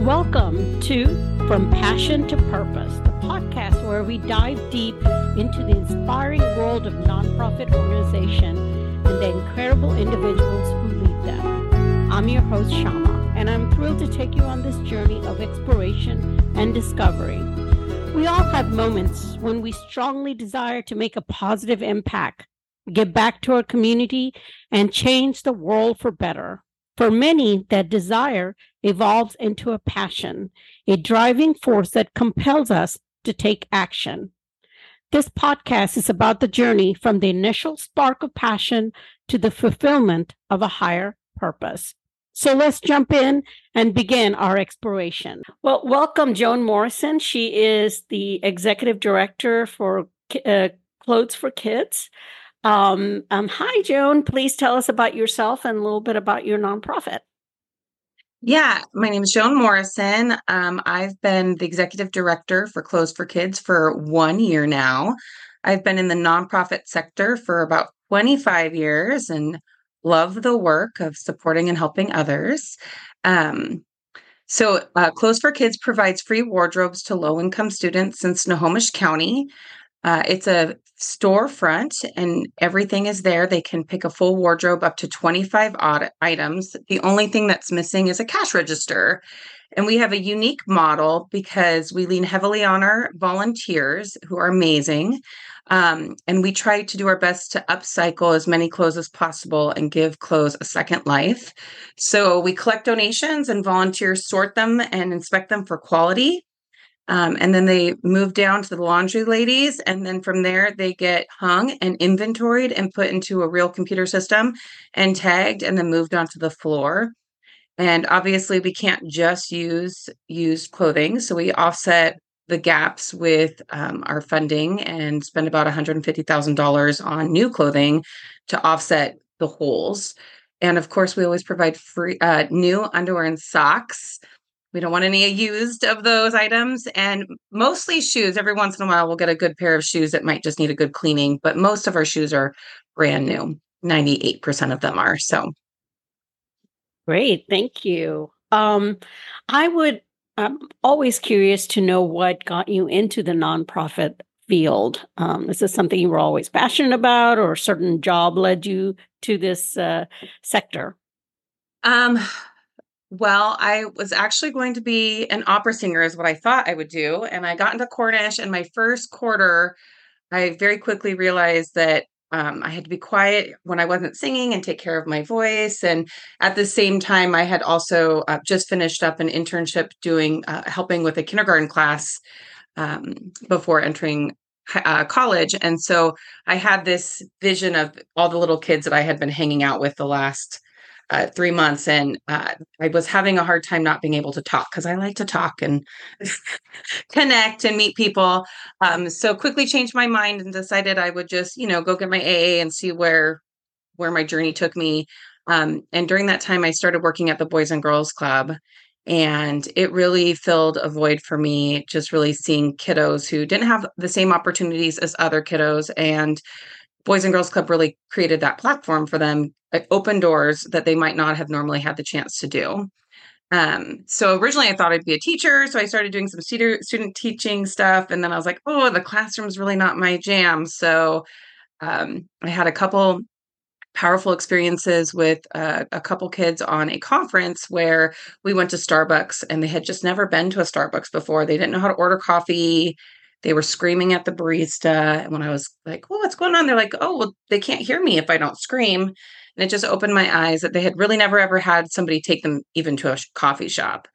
Welcome to From Passion to Purpose, the podcast where we dive deep into the inspiring world of nonprofit organization and the incredible individuals who lead them. I'm your host, Shama, and I'm thrilled to take you on this journey of exploration and discovery. We all have moments when we strongly desire to make a positive impact, give back to our community, and change the world for better. For many, that desire evolves into a passion, a driving force that compels us to take action. This podcast is about the journey from the initial spark of passion to the fulfillment of a higher purpose. So let's jump in and begin our exploration. Well, welcome, Joan Morrison. She is the Executive Director for Clothes for Kids. Hi, Joan. Please tell us about yourself and a little bit about your nonprofit. Yeah, my name is Joan Morrison. I've been the executive director for Clothes for Kids for 1 year now. I've been in the nonprofit sector for about 25 years and love the work of supporting and helping others. Clothes for Kids provides free wardrobes to low-income students in Snohomish County. It's a storefront and everything is there. They can pick a full wardrobe up to 25 odd items. The only thing that's missing is a cash register. And we have a unique model because we lean heavily on our volunteers who are amazing. And we try to do our best to upcycle as many clothes as possible and give clothes a second life. So we collect donations and volunteers sort them and inspect them for quality. And then they move down to the laundry ladies. And then from there, they get hung and inventoried and put into a real computer system and tagged and then moved onto the floor. And obviously, we can't just use used clothing. So we offset the gaps with our funding and spend about $150,000 on new clothing to offset the holes. And of course, we always provide free new underwear and socks. We don't want any used of those items, and mostly shoes. Every once in a while, we'll get a good pair of shoes that might just need a good cleaning, but most of our shoes are brand new. 98% of them are. So Great. Thank you. I'm always curious to know what got you into the nonprofit field. Is this something you were always passionate about, or a certain job led you to this sector? Well, I was actually going to be an opera singer is what I thought I would do. And I got into Cornish, and my first quarter, I very quickly realized that I had to be quiet when I wasn't singing and take care of my voice. And at the same time, I had also just finished up an internship doing helping with a kindergarten class before entering college. And so I had this vision of all the little kids that I had been hanging out with the last 3 months. And I was having a hard time not being able to talk because I like to talk and connect and meet people. So quickly changed my mind and decided I would just, go get my AA and see where my journey took me. And during that time, I started working at the Boys and Girls Club. And it really filled a void for me, just really seeing kiddos who didn't have the same opportunities as other kiddos. And Boys and Girls Club really created that platform for them, like open doors that they might not have normally had the chance to do. So originally I thought I'd be a teacher. So I started doing some student teaching stuff. And then I was like, oh, the classroom's really not my jam. So I had a couple powerful experiences with a couple kids on a conference where we went to Starbucks, and they had just never been to a Starbucks before. They didn't know how to order coffee. They were screaming at the barista. And when I was like, well, what's going on? They're like, oh, well, they can't hear me if I don't scream. And it just opened my eyes that they had really never, ever had somebody take them even to a coffee shop.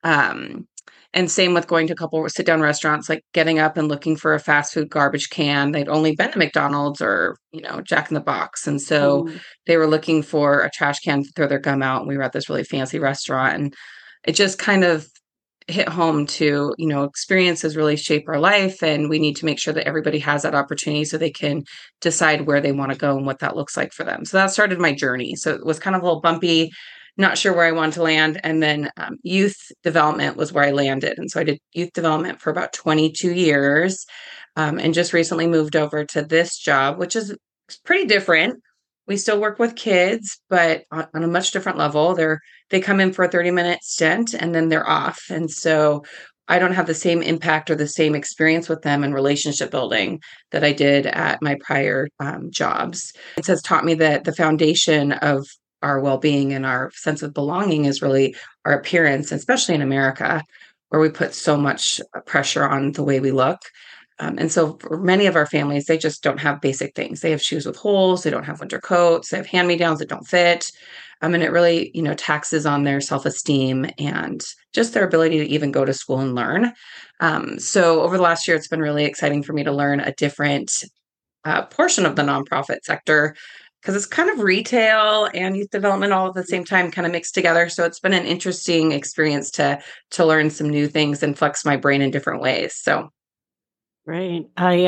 And same with going to a couple sit down restaurants, like getting up and looking for a fast food garbage can. They'd only been to McDonald's or, Jack in the Box. And so they were looking for a trash can to throw their gum out. And we were at this really fancy restaurant, and it just kind of hit home to, experiences really shape our life. And we need to make sure that everybody has that opportunity so they can decide where they want to go and what that looks like for them. So that started my journey. So it was kind of a little bumpy, not sure where I wanted to land. And then youth development was where I landed. And so I did youth development for about 22 years and just recently moved over to this job, which is pretty different. we still work with kids, but on a much different level. They come in for a 30-minute stint and then they're off. And so I don't have the same impact or the same experience with them in relationship building that I did at my prior jobs. It has taught me that the foundation of our well-being and our sense of belonging is really our appearance, especially in America, where we put so much pressure on the way we look. And so for many of our families, they just don't have basic things. They have shoes with holes, they don't have winter coats, they have hand-me-downs that don't fit. And it really, taxes on their self-esteem and just their ability to even go to school and learn. So over the last year, it's been really exciting for me to learn a different portion of the nonprofit sector because it's kind of retail and youth development all at the same time, kind of mixed together. So it's been an interesting experience to learn some new things and flex my brain in different ways. So Right.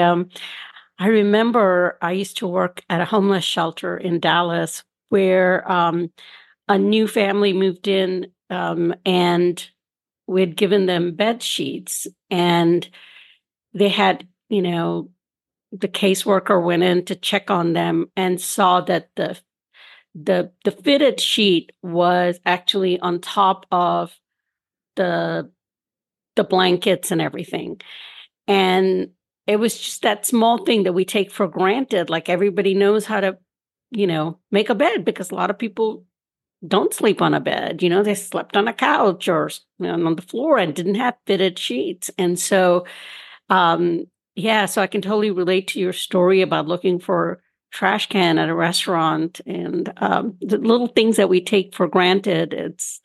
I remember I used to work at a homeless shelter in Dallas where a new family moved in, and we had given them bed sheets, and they had, the caseworker went in to check on them and saw that the fitted sheet was actually on top of the blankets and everything. And it was just that small thing that we take for granted. Like everybody knows how to, make a bed because a lot of people don't sleep on a bed. They slept on a couch or on the floor and didn't have fitted sheets. And so, yeah, so I can totally relate to your story about looking for trash can at a restaurant and the little things that we take for granted. It's,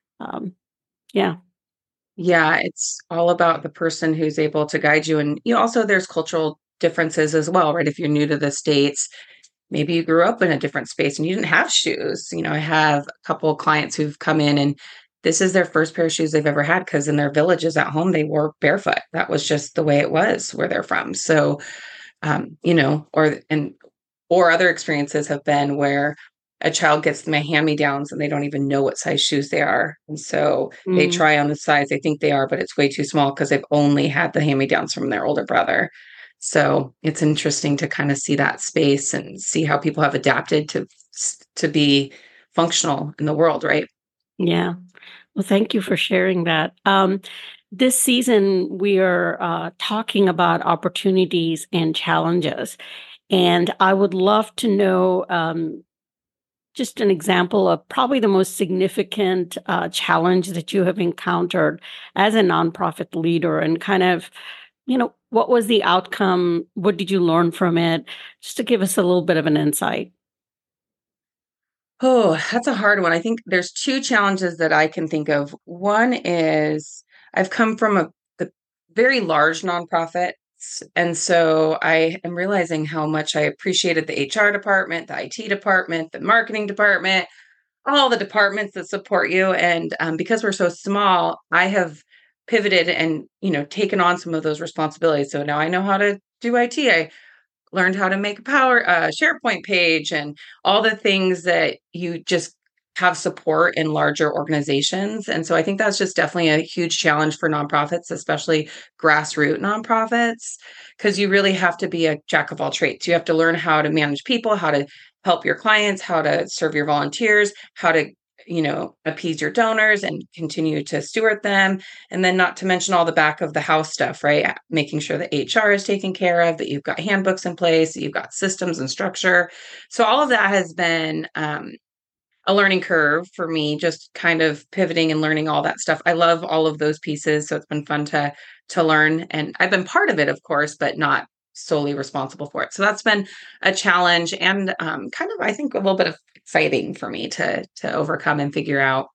yeah. yeah, it's all about the person who's able to guide you. And also there's cultural differences as well, right? If you're new to the States, maybe you grew up in a different space and you didn't have shoes. I have a couple of clients who've come in and this is their first pair of shoes they've ever had because in their villages at home, they wore barefoot. That was just the way it was where they're from. So, or other experiences have been where a child gets my hand-me-downs and they don't even know what size shoes they are. And so they Mm. try on the size they think they are, but it's way too small because they've only had the hand-me-downs from their older brother. So it's interesting to kind of see that space and see how people have adapted to be functional in the world, right? Yeah. Well, thank you for sharing that. This season, we are talking about opportunities and challenges. And I would love to know just an example of probably the most significant challenge that you have encountered as a nonprofit leader and kind of, what was the outcome? What did you learn from it? Just to give us a little bit of an insight. Oh, that's a hard one. I think there's two challenges that I can think of. One is I've come from a very large nonprofit. And so I am realizing how much I appreciated the HR department, the IT department, the marketing department, all the departments that support you. And because we're so small, I have pivoted and, taken on some of those responsibilities. So now I know how to do IT. I learned how to make a SharePoint page and all the things that you just have support in larger organizations. And so I think that's just definitely a huge challenge for nonprofits, especially grassroots nonprofits, because you really have to be a jack of all trades. You have to learn how to manage people, how to help your clients, how to serve your volunteers, how to appease your donors and continue to steward them. And then not to mention all the back of the house stuff, right? Making sure that HR is taken care of, that you've got handbooks in place, that you've got systems and structure. So all of that has been a learning curve for me, just kind of pivoting and learning all that stuff. I love all of those pieces. So it's been fun to learn. And I've been part of it, of course, but not solely responsible for it. So that's been a challenge and kind of, I think, a little bit of exciting for me to overcome and figure out.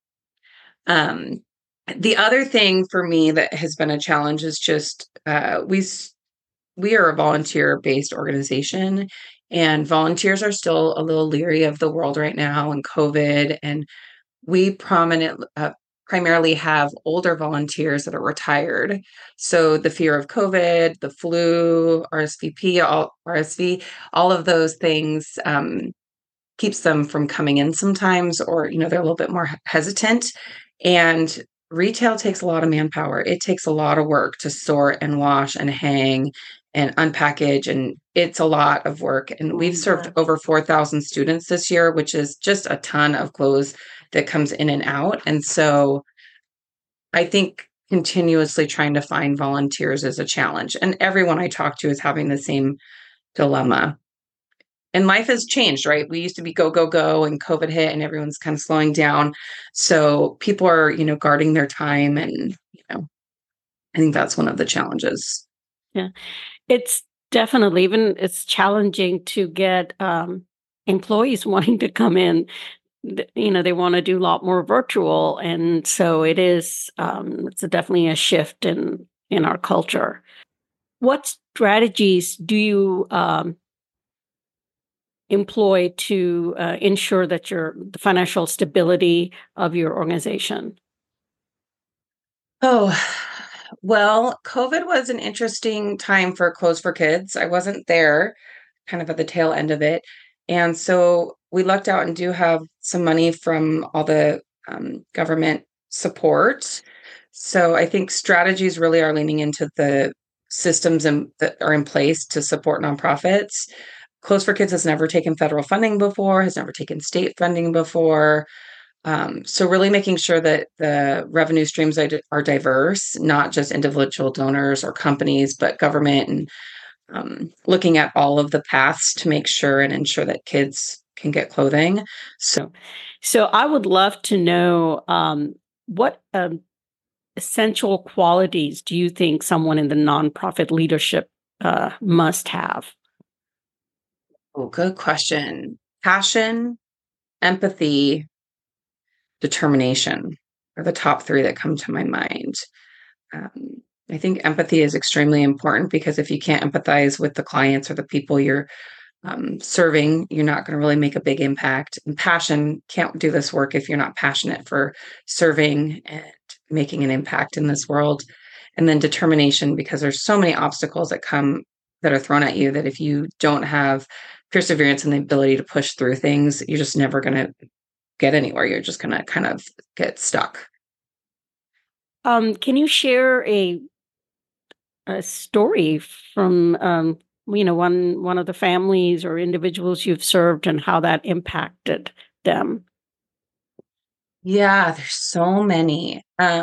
The other thing for me that has been a challenge is just we are a volunteer-based organization, and volunteers are still a little leery of the world right now and COVID. And we primarily have older volunteers that are retired. So the fear of COVID, the flu, RSV, all of those things keeps them from coming in sometimes, or, they're a little bit more hesitant. And retail takes a lot of manpower. It takes a lot of work to sort and wash and hang and unpackage. And it's a lot of work. And we've served Yeah. over 4,000 students this year, which is just a ton of clothes that comes in and out. And so I think continuously trying to find volunteers is a challenge. And everyone I talk to is having the same dilemma. And life has changed, right? We used to be go, go, go, and COVID hit and everyone's kind of slowing down. So people are, guarding their time. And, I think that's one of the challenges. Yeah. It's definitely even it's challenging to get employees wanting to come in. They want to do a lot more virtual, and so it is. It's definitely a shift in our culture. What strategies do you employ to ensure that the financial stability of your organization? Oh, well, COVID was an interesting time for Clothes for Kids. I wasn't there, kind of at the tail end of it. And so we lucked out and do have some money from all the government support. So I think strategies really are leaning into the systems that are in place to support nonprofits. Clothes for Kids has never taken federal funding before, has never taken state funding before. So really making sure that the revenue streams are diverse, not just individual donors or companies, but government, and looking at all of the paths to make sure and ensure that kids can get clothing. So I would love to know what essential qualities do you think someone in the nonprofit leadership must have? Oh, good question. Passion, empathy, determination are the top three that come to my mind. Um, I think empathy is extremely important because if you can't empathize with the clients or the people you're serving, you're not going to really make a big impact. And passion, can't do this work if you're not passionate for serving and making an impact in this world. And then determination, because there's so many obstacles that are thrown at you that if you don't have perseverance and the ability to push through things, you're just never going to get anywhere. You're just going to kind of get stuck. Can you share a story from one of the families or individuals you've served and how that impacted them? Yeah, there's so many.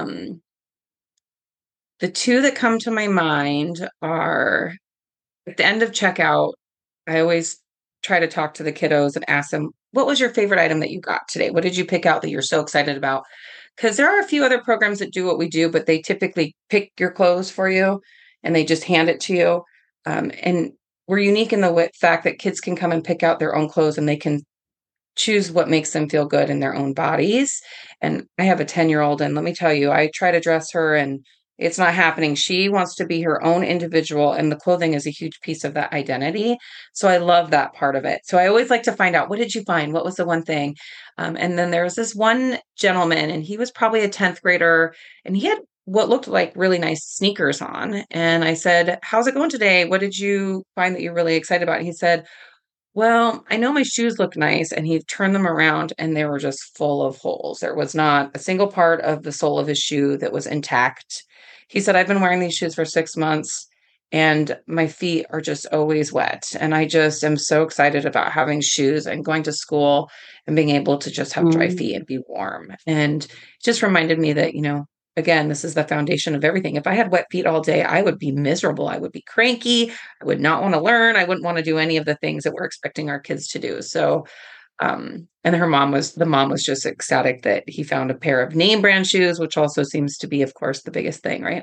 The two that come to my mind are at the end of checkout. I always try to talk to the kiddos and ask them, what was your favorite item that you got today? What did you pick out that you're so excited about? Because there are a few other programs that do what we do, but they typically pick your clothes for you and they just hand it to you. And we're unique in the fact that kids can come and pick out their own clothes and they can choose what makes them feel good in their own bodies. And I have a 10-year-old, and let me tell you, I try to dress her and it's not happening. She wants to be her own individual, and the clothing is a huge piece of that identity. So I love that part of it. So I always like to find out, what did you find? What was the one thing? And then there was this one gentleman, and he was probably a 10th grader, and he had what looked like really nice sneakers on. And I said, how's it going today? What did you find that you're really excited about? And he said, well, I know my shoes look nice, and he turned them around and they were just full of holes. There was not a single part of the sole of his shoe that was intact. He said, I've been wearing these shoes for 6 months and my feet are just always wet. And I just am so excited about having shoes and going to school and being able to just have dry feet and be warm. And it just reminded me that, again, this is the foundation of everything. If I had wet feet all day, I would be miserable. I would be cranky. I would not want to learn. I wouldn't want to do any of the things that we're expecting our kids to do. So, and the mom was just ecstatic that he found a pair of name brand shoes, which also seems to be, of course, the biggest thing, right?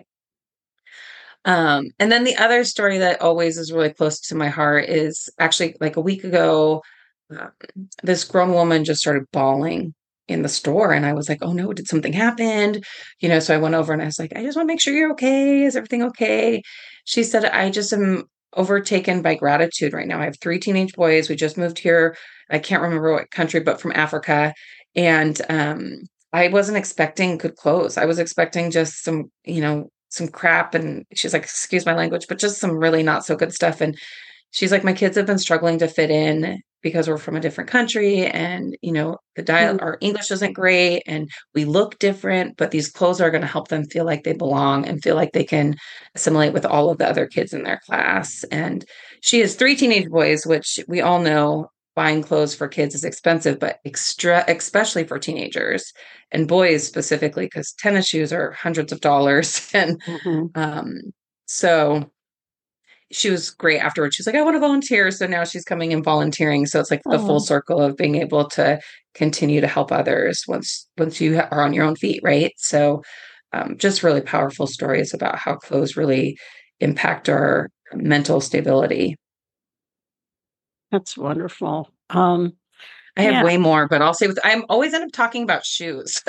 And then the other story that always is really close to my heart is actually like a week ago, um, this grown woman just started bawling in the store. And I was like, oh no, did something happen? So I went over and I was like, I just want to make sure you're okay. Is everything okay? She said, I just am overtaken by gratitude right now. I have 3 teenage boys. We just moved here. I can't remember what country, but from Africa. And I wasn't expecting good clothes. I was expecting just some crap. And she's like, excuse my language, but just some really not so good stuff. And she's like, my kids have been struggling to fit in. because we're from a different country and, Mm. our English isn't great and we look different, but these clothes are going to help them feel like they belong and feel like they can assimilate with all of the other kids in their class. And she has three teenage boys, which we all know buying clothes for kids is expensive, but especially for teenagers and boys specifically, because tennis shoes are hundreds of dollars. And Mhm. um, so she was great afterwards. She's like, I want to volunteer. So now she's coming and volunteering. So it's like the full Oh, circle of being able to continue to help others once you are on your own feet, right? So just really powerful stories about how clothes really impact our mental stability. that's wonderful. I have Yeah. way more, but I'll say I'm always end up talking about shoes.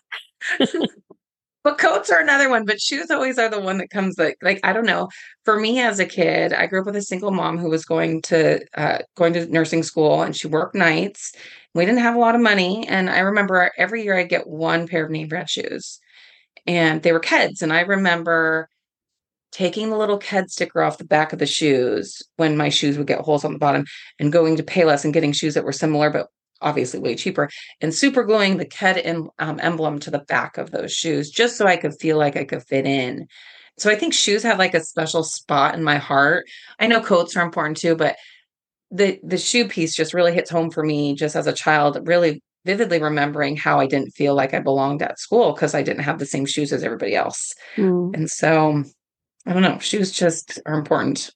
But coats are another one, but shoes always are the one that comes like I don't know. For me as a kid, I grew up with a single mom who was going to nursing school and she worked nights. We didn't have a lot of money, and I remember every year I'd get one pair of name brand shoes, and they were Keds. And I remember taking the little Ked sticker off the back of the shoes when my shoes would get holes on the bottom and going to Payless and getting shoes that were similar, but obviously way cheaper, and super gluing the Ked emblem to the back of those shoes just so I could feel like I could fit in. So I think shoes have like a special spot in my heart. I know coats are important too, but the shoe piece just really hits home for me just as a child, really vividly remembering how I didn't feel like I belonged at school because I didn't have the same shoes as everybody else. Mm. And so I don't know. Shoes just are important.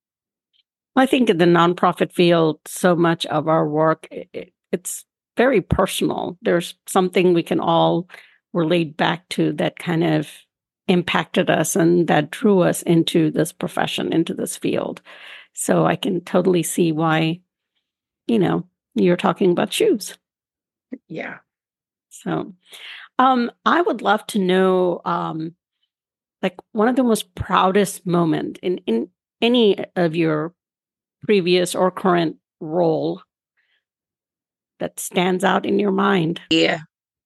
I think in the nonprofit field, so much of our work, it's very personal. There's something we can all relate back to that kind of impacted us and that drew us into this profession, into this field. So I can totally see why, you know, you're talking about shoes. Yeah. So, I would love to know, like one of the most proudest moment in any of your previous or current role that stands out in your mind. Yeah.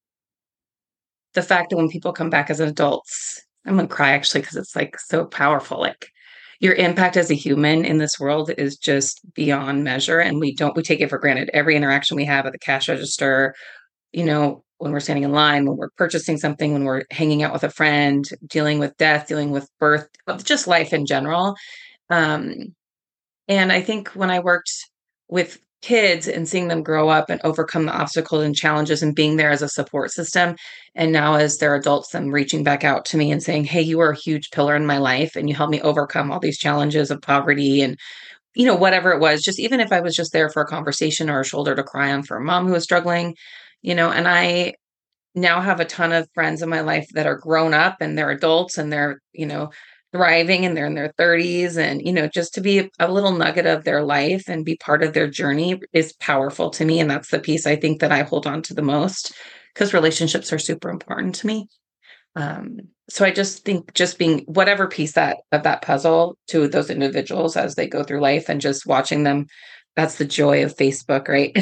The fact that when people come back as adults, I'm gonna cry actually because it's like so powerful. Like your impact as a human in this world is just beyond measure. And we take it for granted. Every interaction we have at the cash register, when we're standing in line, when we're purchasing something, when we're hanging out with a friend, dealing with death, dealing with birth, just life in general. Um, And I think when I worked with kids and seeing them grow up and overcome the obstacles and challenges and being there as a support system, and now as they're adults, them reaching back out to me and saying, hey, you were a huge pillar in my life and you helped me overcome all these challenges of poverty and, whatever it was, just even if I was just there for a conversation or a shoulder to cry on for a mom who was struggling, and I now have a ton of friends in my life that are grown up and they're adults and they're, thriving and they're in their 30s. And, just to be a little nugget of their life and be part of their journey is powerful to me. And that's the piece I think that I hold on to the most because relationships are super important to me. So I just think just being whatever piece that of that puzzle to those individuals as they go through life and just watching them, that's the joy of Facebook, right?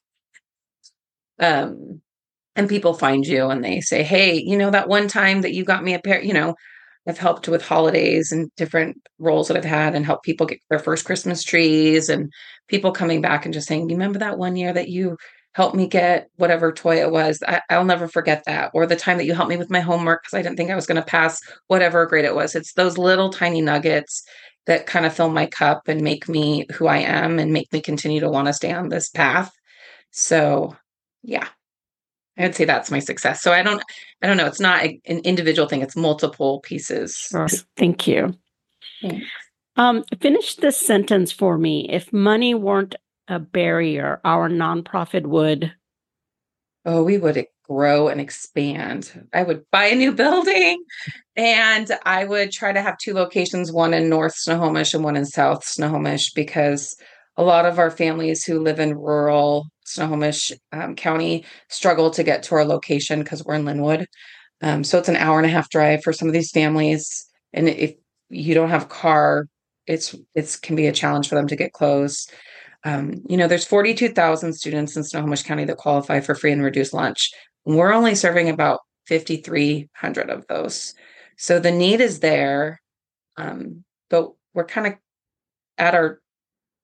um, and people find you and they say, hey, that one time that you got me a pair, I've helped with holidays and different roles that I've had and helped people get their first Christmas trees and people coming back and just saying, you remember that one year that you helped me get whatever toy it was? I'll never forget that. Or the time that you helped me with my homework because I didn't think I was going to pass whatever grade it was. It's those little tiny nuggets that kind of fill my cup and make me who I am and make me continue to want to stay on this path. So, yeah. I'd say that's my success. So I don't know. It's not an individual thing. It's multiple pieces. Sure. Thank you. Thanks. Finish this sentence for me. If money weren't a barrier, our nonprofit would. Oh, we would grow and expand. I would buy a new building and I would try to have two locations, one in North Snohomish and one in South Snohomish, because a lot of our families who live in rural Snohomish County struggle to get to our location because we're in Linwood. So it's an hour and a half drive for some of these families. And if you don't have a car, it's can be a challenge for them to get close. There's 42,000 students in Snohomish County that qualify for free and reduced lunch. We're only serving about 5,300 of those. So the need is there, but we're kind of at our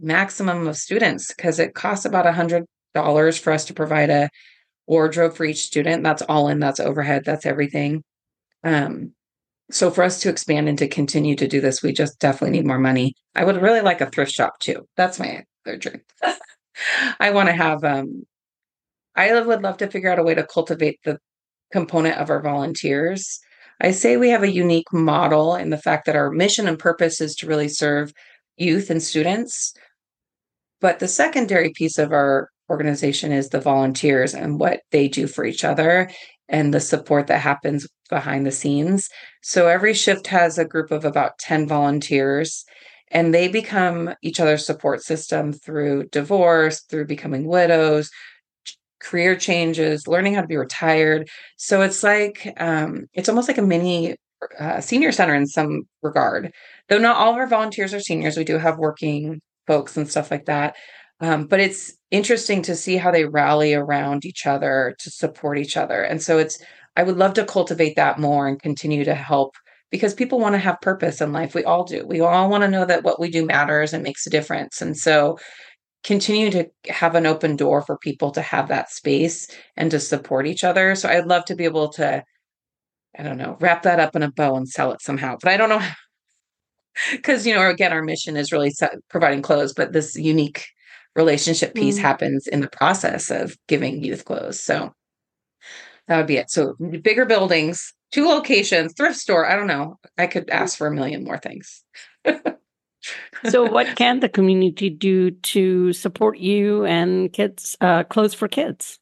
maximum of students because it costs about $100 for us to provide a wardrobe for each student. That's all in, that's overhead, that's everything. So for us to expand and to continue to do this, we just definitely need more money. I would really like a thrift shop too. That's my third dream. I want to have, I would love to figure out a way to cultivate the component of our volunteers. I say we have a unique model in the fact that our mission and purpose is to really serve youth and students. But the secondary piece of our organization is the volunteers and what they do for each other and the support that happens behind the scenes. So every shift has a group of about 10 volunteers, and they become each other's support system through divorce, through becoming widows, career changes, learning how to be retired. So it's like, it's almost like a mini senior center in some regard. Though not all of our volunteers are seniors, we do have working folks and stuff like that. But it's interesting to see how they rally around each other to support each other. And so I would love to cultivate that more and continue to help, because people want to have purpose in life. We all do. We all want to know that what we do matters and makes a difference. And so continue to have an open door for people to have that space and to support each other. So I'd love to be able to, I don't know, wrap that up in a bow and sell it somehow. But I don't know how, because, again, our mission is really providing clothes, but this unique relationship piece happens in the process of giving youth clothes. So that would be it. So bigger buildings, 2 locations, thrift store. I don't know. I could ask for a million more things. So what can the community do to support you and kids, Clothes for Kids?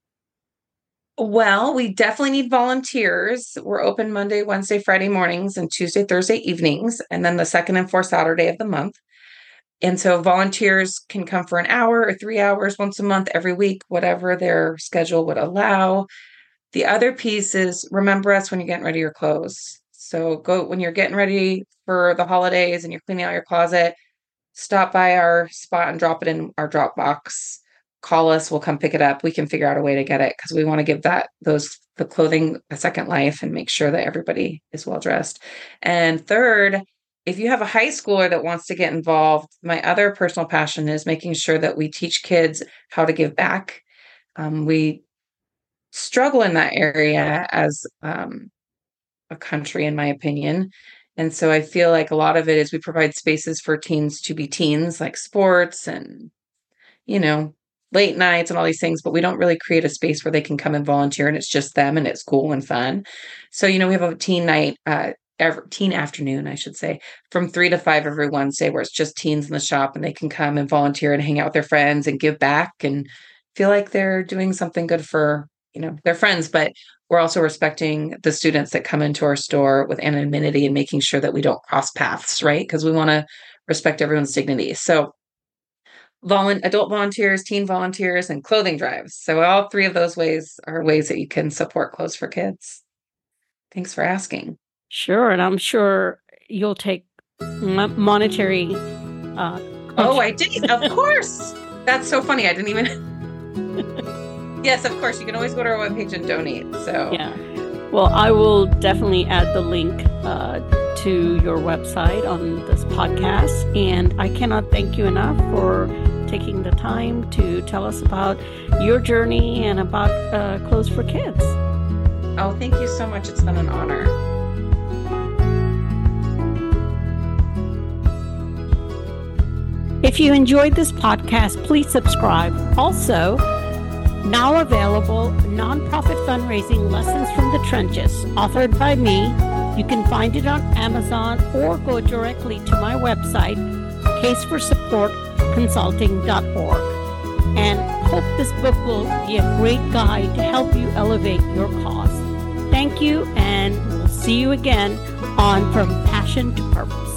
Well, we definitely need volunteers. We're open Monday, Wednesday, Friday mornings, and Tuesday, Thursday evenings, and then the second and fourth Saturday of the month. And so volunteers can come for an hour or 3 hours once a month, every week, whatever their schedule would allow. The other piece is remember us when you're getting ready your clothes. So go when you're getting ready for the holidays and you're cleaning out your closet, stop by our spot and drop it in our drop box. Call us, we'll come pick it up. We can figure out a way to get it because we want to give the clothing a second life and make sure that everybody is well dressed. And third, if you have a high schooler that wants to get involved, my other personal passion is making sure that we teach kids how to give back. We struggle in that area as a country, in my opinion. And so I feel like a lot of it is we provide spaces for teens to be teens, like sports and, late nights and all these things, but we don't really create a space where they can come and volunteer and it's just them and it's cool and fun. So, we have a teen night, teen afternoon, I should say, from 3 to 5 every Wednesday, where it's just teens in the shop and they can come and volunteer and hang out with their friends and give back and feel like they're doing something good for, their friends. But we're also respecting the students that come into our store with anonymity and making sure that we don't cross paths, right? Because we want to respect everyone's dignity. So adult volunteers, teen volunteers, and clothing drives. So all 3 of those ways are ways that you can support Clothes for Kids. Thanks for asking. Sure. And I'm sure you'll take monetary. Oh, I did. Of course. That's so funny. I didn't even. Yes, of course. You can always go to our webpage and donate. So yeah. Well, I will definitely add the link to your website on this podcast. And I cannot thank you enough for taking the time to tell us about your journey and about Clothes for Kids. Oh, thank you so much. It's been an honor. If you enjoyed this podcast, please subscribe. Also, now available, Nonprofit Fundraising Lessons from the Trenches, authored by me. You can find it on Amazon or go directly to my website, caseforsupportconsulting.org. And hope this book will be a great guide to help you elevate your cause. Thank you, and we'll see you again on From Passion to Purpose.